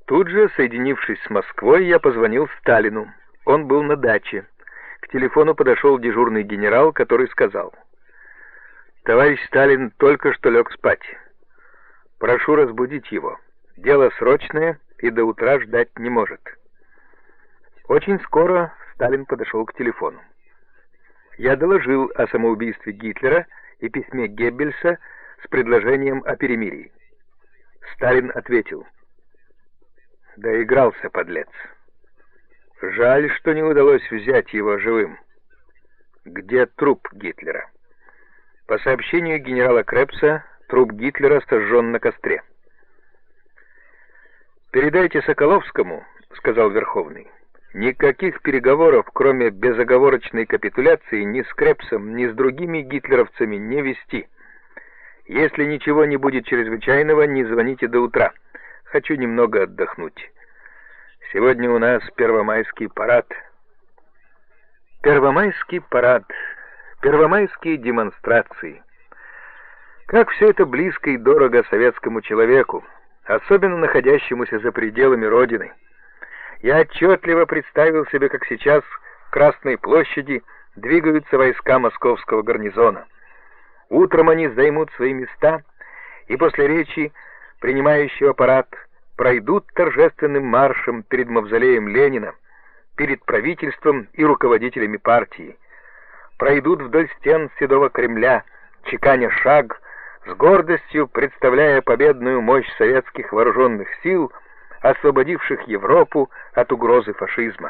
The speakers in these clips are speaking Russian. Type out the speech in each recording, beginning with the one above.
Тут же, соединившись с Москвой, я позвонил Сталину. Он был на даче. К телефону подошел дежурный генерал, который сказал: «Товарищ Сталин только что лег спать. Прошу разбудить его. Дело срочное и до утра ждать не может». Очень скоро Сталин подошел к телефону. Я доложил о самоубийстве Гитлера и письме Геббельса с предложением о перемирии. Сталин ответил: «Доигрался, подлец. Жаль, что не удалось взять его живым. Где труп Гитлера?» По сообщению генерала Крепса, труп Гитлера сожжен на костре. «Передайте Соколовскому, — сказал Верховный, — никаких переговоров, кроме безоговорочной капитуляции, ни с Крепсом, ни с другими гитлеровцами не вести. Если ничего не будет чрезвычайного, не звоните до утра. Хочу немного отдохнуть. Сегодня у нас первомайский парад». Первомайский парад, первомайские демонстрации. Как все это близко и дорого советскому человеку, особенно находящемуся за пределами Родины. Я отчетливо представил себе, как сейчас к Красной площади двигаются войска московского гарнизона. Утром они займут свои места и после речи принимающего парад пройдут торжественным маршем перед мавзолеем Ленина, перед правительством и руководителями партии, пройдут вдоль стен Седого Кремля, чеканя шаг, с гордостью представляя победную мощь советских вооруженных сил, освободивших Европу от угрозы фашизма.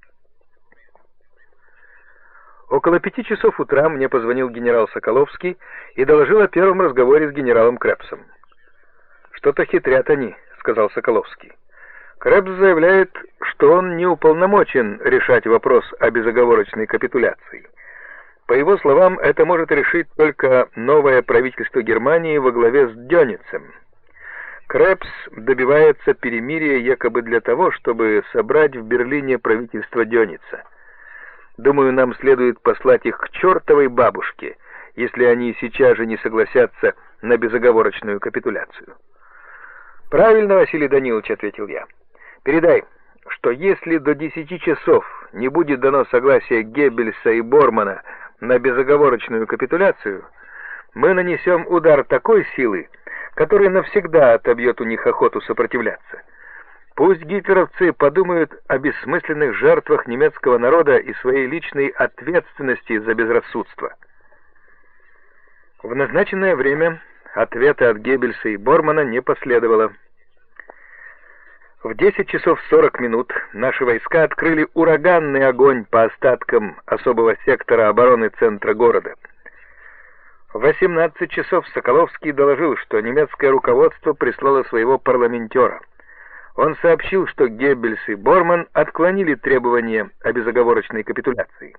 Около 5 часов утра мне позвонил генерал Соколовский и доложил о первом разговоре с генералом Крепсом. «Что-то хитрят они», — сказал Соколовский. «Крепс заявляет, что он не уполномочен решать вопрос о безоговорочной капитуляции. По его словам, это может решить только новое правительство Германии во главе с Дёницем. Крепс добивается перемирия якобы для того, чтобы собрать в Берлине правительство Дёница. Думаю, нам следует послать их к чертовой бабушке, если они сейчас же не согласятся на безоговорочную капитуляцию». «Правильно, Василий Данилович», — ответил я. «Передай, что если до 10 часов не будет дано согласие Геббельса и Бормана на безоговорочную капитуляцию, мы нанесем удар такой силы, который навсегда отобьет у них охоту сопротивляться. Пусть гитлеровцы подумают о бессмысленных жертвах немецкого народа и своей личной ответственности за безрассудство». В назначенное время ответа от Геббельса и Бормана не последовало. В 10 часов 40 минут наши войска открыли ураганный огонь по остаткам особого сектора обороны центра города. В 18 часов Соколовский доложил, что немецкое руководство прислало своего парламентера. Он сообщил, что Геббельс и Борман отклонили требования о безоговорочной капитуляции.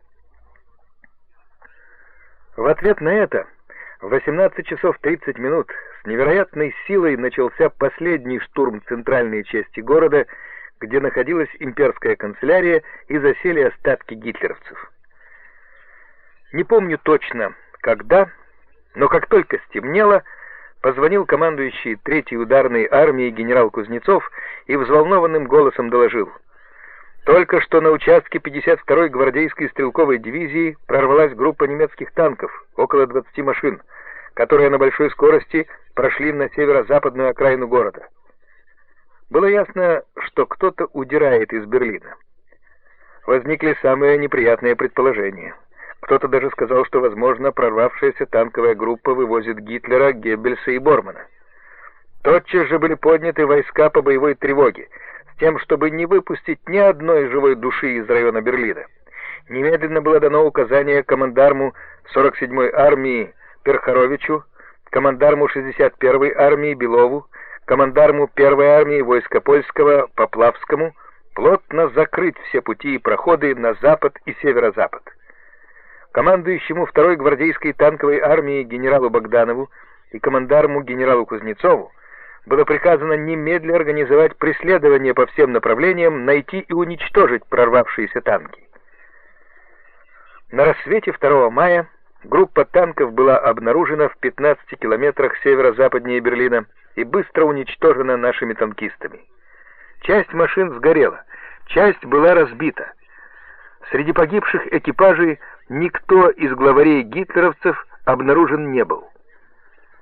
В ответ на это в 18 часов 30 минут с невероятной силой начался последний штурм центральной части города, где находилась имперская канцелярия и засели остатки гитлеровцев. Не помню точно, когда, но как только стемнело, позвонил командующий 3-й ударной армией генерал Кузнецов и взволнованным голосом доложил: «Только что на участке 52-й гвардейской стрелковой дивизии прорвалась группа немецких танков, около 20 машин, которые на большой скорости прошли на северо-западную окраину города». Было ясно, что кто-то удирает из Берлина. Возникли самые неприятные предположения. Кто-то даже сказал, что, возможно, прорвавшаяся танковая группа вывозит Гитлера, Геббельса и Бормана. Тотчас же были подняты войска по боевой тревоге, с тем, чтобы не выпустить ни одной живой души из района Берлина. Немедленно было дано указание командарму 47-й армии Перхаровичу, командарму 61-й армии Белову, командарму 1-й армии войска польского Поплавскому плотно закрыть все пути и проходы на запад и северо-запад. Командующему 2-й гвардейской танковой армии генералу Богданову и командарму генералу Кузнецову было приказано немедленно организовать преследование по всем направлениям, найти и уничтожить прорвавшиеся танки. На рассвете 2 мая группа танков была обнаружена в 15 километрах северо-западнее Берлина и быстро уничтожена нашими танкистами. Часть машин сгорела, часть была разбита. Среди погибших экипажей никто из главарей гитлеровцев обнаружен не был.